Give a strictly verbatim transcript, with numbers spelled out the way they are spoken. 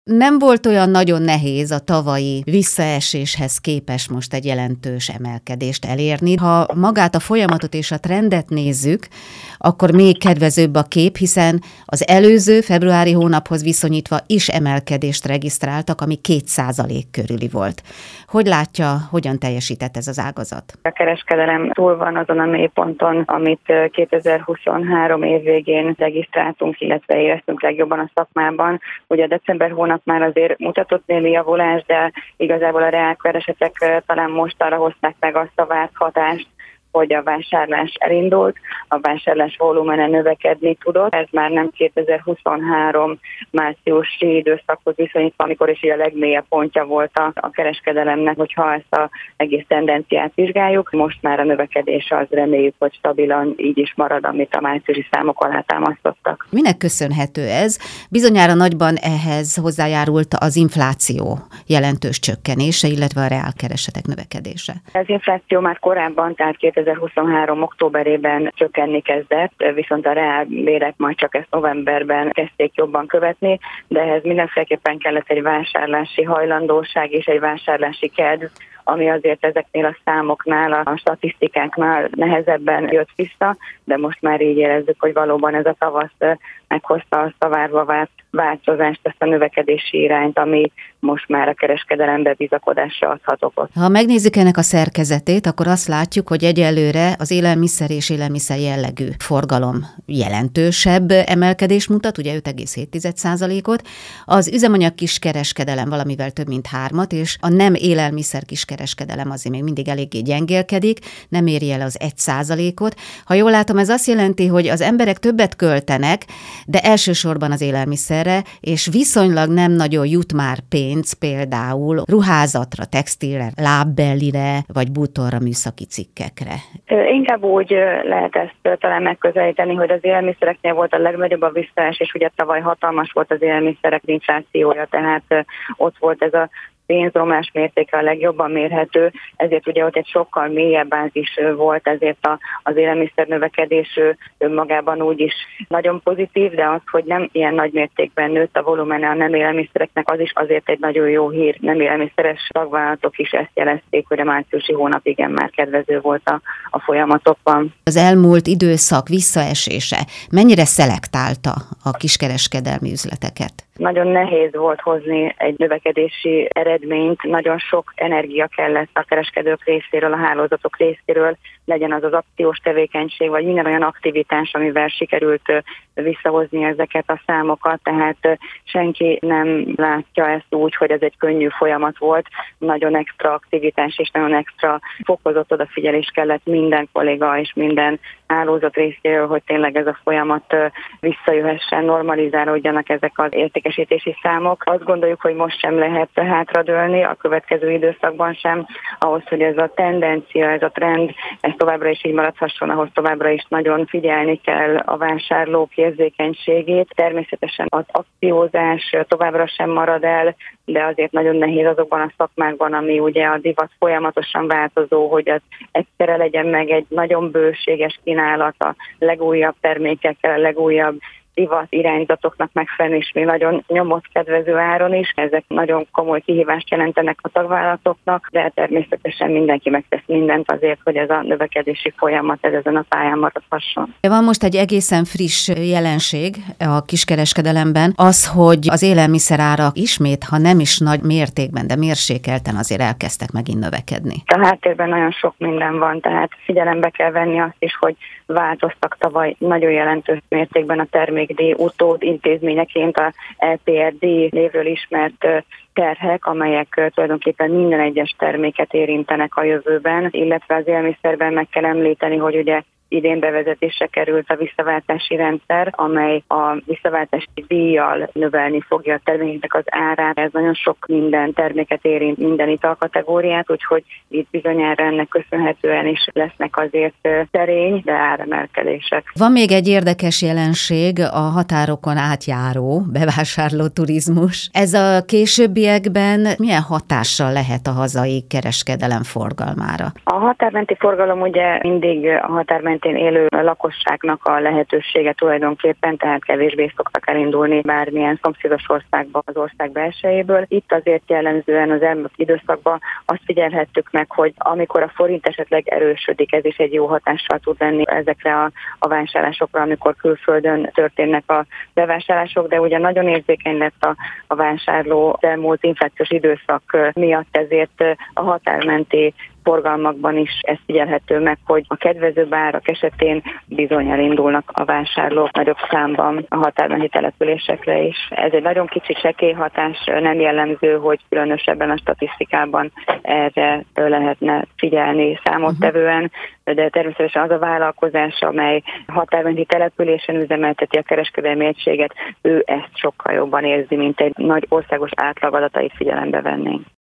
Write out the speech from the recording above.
nem volt olyan nagyon nehéz a tavalyi visszaeséshez képest most egy jelentős emelkedést elérni. Ha magát a folyamatot és a trendet nézzük, akkor még kedvezőbb a kép, hiszen az előző februári hónaphoz viszonyítva is emelkedést regisztráltak, ami két százalék körüli volt. Hogy látja, hogyan teljesített ez az ágazat? A kereskedelem túl van azon a mélyponton, amit kétezer-huszonhárom év végén regisztráltunk, illetve éreztünk legjobban a szakmában. Ugye a december hónap már azért mutatott némi javulást, de igazából a reálkeresetek talán most arra hozták meg azt a várt hatást, hogy a vásárlás elindult, a vásárlás volumene növekedni tudott. Ez már nem kétezer-huszonhárom márciusi időszakhoz viszonyítva, amikor is a legmélyebb pontja volt a, a kereskedelemnek, hogyha ezt az egész tendenciát vizsgáljuk. Most már a növekedés az, reméljük, hogy stabilan így is marad, amit a márciusi számok alátámasztottak. Minek köszönhető ez? Bizonyára nagyban ehhez hozzájárult az infláció jelentős csökkenése, illetve a reálkeresetek növekedése. Az infláció már korábban, tehát kétezer-huszonhárom októberében csökkenni kezdett, viszont a reálbérek majd csak ezt novemberben kezdték jobban követni, de ehhez mindenféleképpen kellett egy vásárlási hajlandóság és egy vásárlási kedv, ami azért ezeknél a számoknál, a statisztikáknál nehezebben jött vissza, de most már így érezzük, hogy valóban ez a tavasz meghozta azt a várva várt változást, ezt a növekedési irányt, ami most már a kereskedelembe bizakodásra adhat okot. Ha megnézzük ennek a szerkezetét, akkor azt látjuk, hogy egyelőre az élelmiszer és élelmiszer jellegű forgalom jelentősebb emelkedés mutat, ugye öt egész hét százalékot, az üzemanyag kiskereskedelem valamivel több mint hármat, és a nem élelmiszer kiskereskedelem azért még mindig eléggé gyengélkedik, nem éri el az egy százalékot. Ha jól látom, ez azt jelenti, hogy az emberek többet költenek, de elsősorban az élelmiszerre, és viszonylag nem nagyon jut már pénz például ruházatra, textilre, lábbellire, vagy bútorra, műszaki cikkekre. Inkább úgy lehet ezt talán megközelíteni, hogy az élelmiszereknél volt a legnagyobb a visszaesés, ugye tavaly hatalmas volt az élelmiszerek inflációja, tehát ott volt ez a pénzromlás mértéke a legjobban mérhető, ezért ugye ott egy sokkal mélyebb bázis volt, ezért a, az élelmiszer növekedés önmagában úgy is nagyon pozitív, de az, hogy nem ilyen nagy mértékben nőtt a volumene a nem élelmiszereknek, az is azért egy nagyon jó hír. Nem élelmiszeres tagvállalatok is ezt jelezték, hogy a márciusi hónap igen már kedvező volt a, a folyamatokban. Az elmúlt időszak visszaesése mennyire szelektálta a kiskereskedelmi üzleteket? Nagyon nehéz volt hozni egy növekedési eredményt, nagyon sok energia kellett a kereskedők részéről, a hálózatok részéről, legyen az az akciós tevékenység, vagy minden olyan aktivitás, amivel sikerült visszahozni ezeket a számokat, tehát senki nem látja ezt úgy, hogy ez egy könnyű folyamat volt, nagyon extra aktivitás és nagyon extra fokozott odafigyelés kellett minden kolléga és minden hálózat részéről, hogy tényleg ez a folyamat visszajöhessen, normalizálódjanak ezek az értékesítési számok. Azt gondoljuk, hogy most sem lehet hátradőlni, a következő időszakban sem, ahhoz, hogy ez a tendencia, ez a trend, ez továbbra is így maradhasson, ahhoz továbbra is nagyon figyelni kell a vásárlók érzékenységét. Természetesen az akciózás továbbra sem marad el, de azért nagyon nehéz azokban a szakmákban, ami ugye a divat folyamatosan változó, hogy az egyszerre legyen meg egy nagyon bőséges kínálat a legújabb termékekkel, a legújabb divat irányzatoknak megfelelően is még nagyon nyomott kedvező áron is. Ezek nagyon komoly kihívást jelentenek a tagvállalatoknak, de természetesen mindenki megtesz mindent azért, hogy ez a növekedési folyamat ez ezen a pályán maradhasson. Van most egy egészen friss jelenség a kiskereskedelemben, az, hogy az élelmiszerárak ismét, ha nem is nagy mértékben, de mérsékelten azért elkezdtek megint növekedni. A háttérben nagyon sok minden van, tehát figyelembe kell venni azt is, hogy változtak tavaly nagyon jelentős mértékben a termékdíj utód intézményeként a e pé er dé névről ismert terhek, amelyek tulajdonképpen minden egyes terméket érintenek a jövőben, illetve az élelmiszerben meg kell említeni, hogy ugye idén bevezetésre került a visszaváltási rendszer, amely a visszaváltási díjjal növelni fogja a termékeknek az árát. Ez nagyon sok minden terméket érint, minden italkategóriát, úgyhogy itt bizonyára ennek köszönhetően is lesznek azért szerény, de áremelkedések. Van még egy érdekes jelenség, a határokon átjáró bevásárló turizmus. Ez a későbbiekben milyen hatással lehet a hazai kereskedelem forgalmára? A határmenti forgalom ugye mindig a határmenti mentén élő lakosságnak a lehetősége tulajdonképpen, tehát kevésbé szoktak elindulni bármilyen szomszédos országba az ország belsejéből. Itt azért jellemzően az elmúlt időszakban azt figyelhettük meg, hogy amikor a forint esetleg erősödik, ez is egy jó hatással tud lenni ezekre a, a vásárlásokra, amikor külföldön történnek a bevásárlások, de ugye nagyon érzékeny lett a, a vásárló az elmúlt inflációs időszak miatt, ezért a határmenti forgalmakban is ez figyelhető meg, hogy a kedvezőbb árak esetén bizony elindulnak a vásárlók nagyobb számban a határmenti településekre is. Ez egy nagyon kicsi csekély hatás, nem jellemző, hogy különösebben a statisztikában erre lehetne figyelni számottevően, de természetesen az a vállalkozás, amely határmenti településen üzemelteti a kereskedelmi egységet, ő ezt sokkal jobban érzi, mint egy nagy országos átlag adatait figyelembe vennénk.